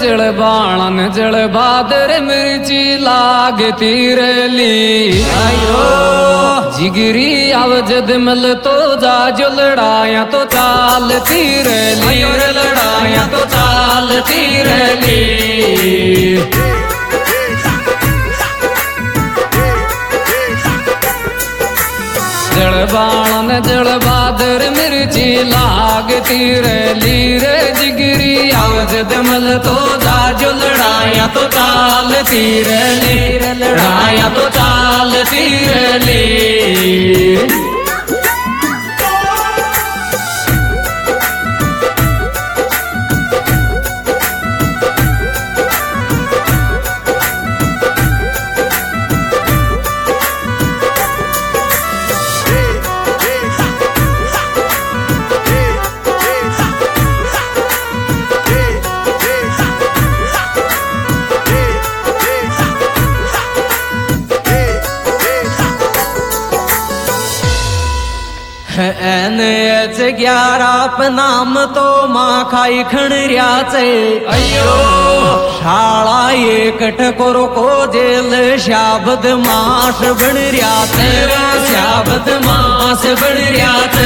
जल बाणन जल बादर मिर्ची लागती रली आयो जिगरी आव जद मल तो जा जो लड़ाया तो चालती रली लड़ाया तो चालती रली जल बाणन जल बादर मिर्ची लागती रली रे जिगरी आवाज दमल तो जाजो लड़ाया तो चालती रली लड़ाया तो चालती रली एच 11 नाम तो माँ खाई खणऱ्याचे अयो शाळा एकट करो को जेल शाबद मास बनऱ्याचे शाबद मास बनऱ्याचे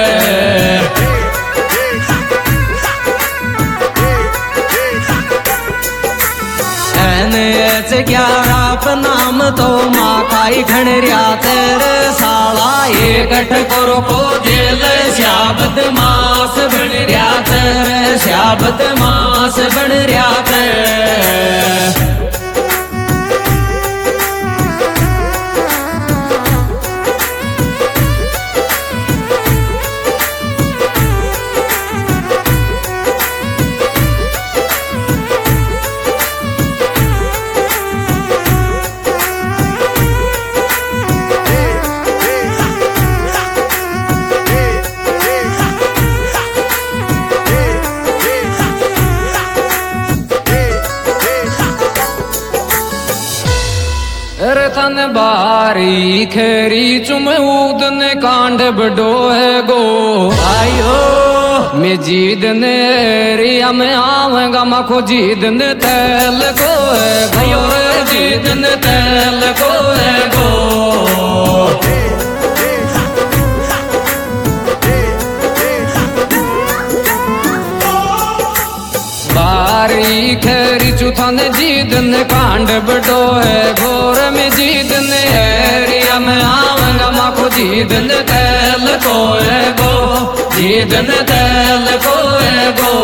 एच 11 नाम तो माँ खाई खणऱ्याचे साला एकट करो को जेल शाबद मास बनऱ्याचे शाबद मास बनऱ्याचे रतन बारी खेरी चुम ऊदन कांड बडो है गो आयो मैं जीदने रिया में आवेगा मखो जीदने तैल को है गयो जीदने तैल को है गो बारी खेरी चुथन जीदन कांड बडो है घोर में जीदन रिया में आवेगा माखो जीदन तैल को है गो जीदन तैल को है गो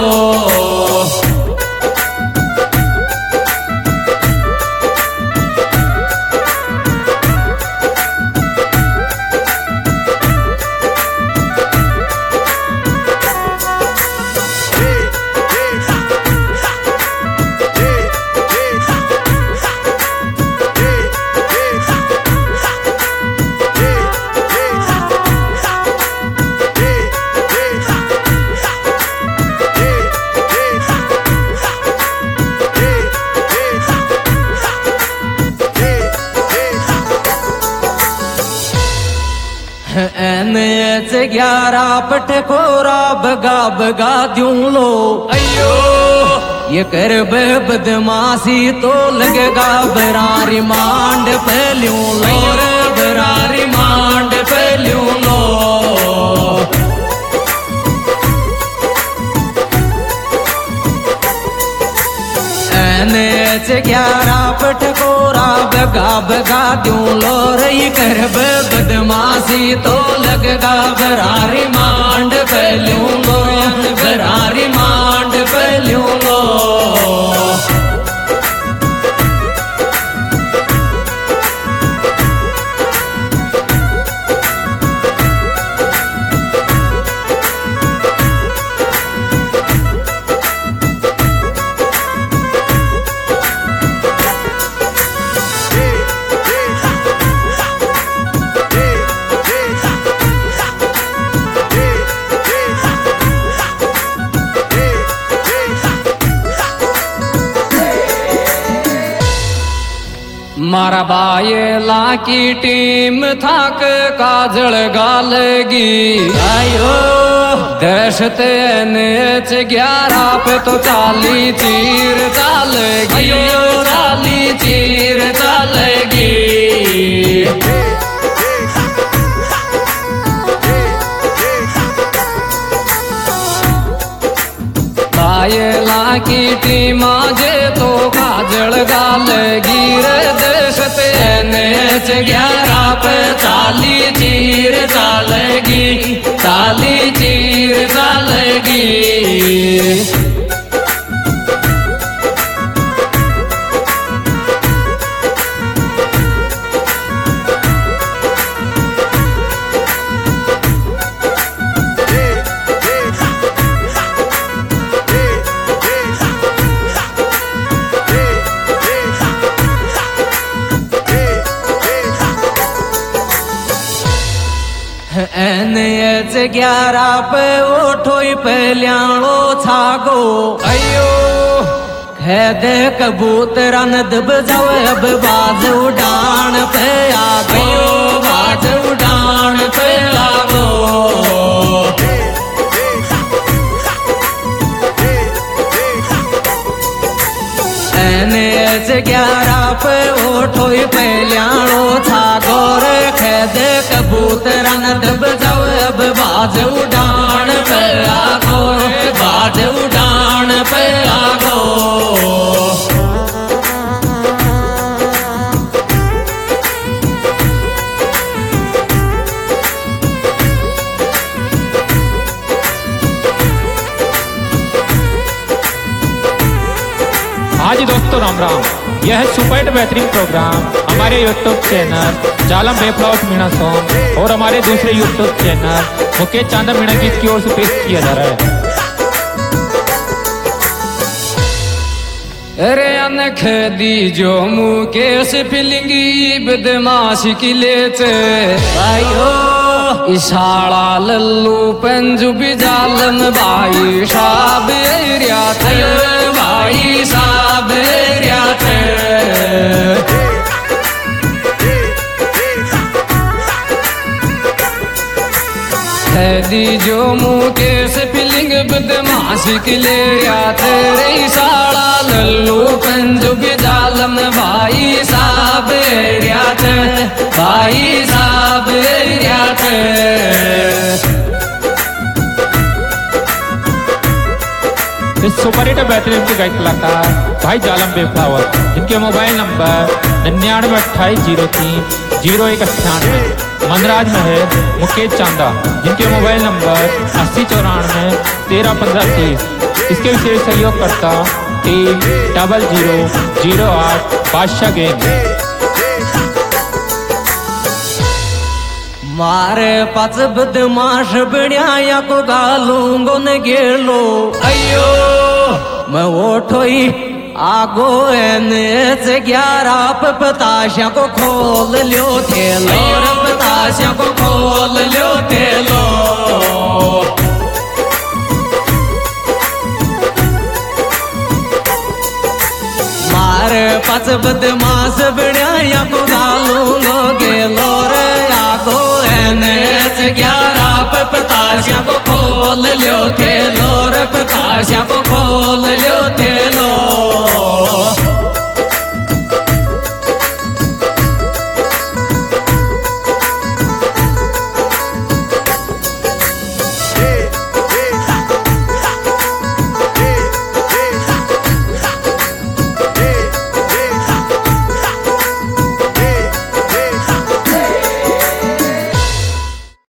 एच 11 पटकोरा बगा बगा द्यूं लो अयो ये कर बदमाशी तो लगेगा बरारी मांड पहलूं लो बरारी मांड पहलूं लो एच 11 पटकोरा बगा बगा द्यूं लो रही कर बदमाशी तो लगेगा बरारी मांड पहलूं लो बरारी मांड पहलूं लो मारा बायला की टीम थाक काजल गालगी आयो दहशत NH 11 पे तो चाली चीर चालेगी, चाली चीर चालेगी। कायला की टीमा जे तो काजल गालेगी रे, दहशत NH 11 पे चाली चीर चालेगी, चाली चीर चालेगी। NH 11 पे उठोई पहल्याणो छागो, अयो खेदे कबूतरा न दब जावे अब बाज उड़ान पे आगो, बाज उड़ान पे लागो। NH 11 पे उठोई पहल्याणो छागो रे, खेदे कबूतरा न दब जावे अब बाज उड़ान पे आगो, बाज उड़ान पे आगो। हाँ जी दोस्तों, राम राम। यह है सुपर बेहतरीन प्रोग्राम हमारे यूट्यूब चैनल जालम बेफ्लॉट मीणा सॉन्ग और हमारे दूसरे यूट्यूब चैनल मुकेश चांदा मीणा गीत की ओर से पेश किया जा रहा है। अरे अनख दी जो मुकेश फिलिंगी बदमाश की लेचे, आयो इशारा लल्लू पंजु बिजालन भाई साहब एरियात, भाई साहब एरियात। दी जो मुकेश फिलिंग बदमाश की लेरियात रे, इशारा लल्लू पंजु बिजालन भाई साहब एरियात, भाई साहब एरियात। इस सुपर हिट बेहतरीन के गायक कलाकार भाई जालम बेफ्लावर, जिनके मोबाइल नंबर 9928030198। मनराज में है मुकेश चांदा, जिनके मोबाइल नंबर 8094131530। इसके विशेष सहयोगकर्ता टीम 0008 बादशाह गैंग। मारे पाच बदमाश बन्याया को गालूंगो न गेलो, अयो मैं उठोई आगो NH 11 पे पताशा को खोल लियो थेलो, बताशा को खोल लो तेलो। मारे पाच बदमाश बन्याया को गालूंगो गेलो रे, आगो NH 11 पे बताशा को खोल लो तेलो रे, बताशा को खोल लो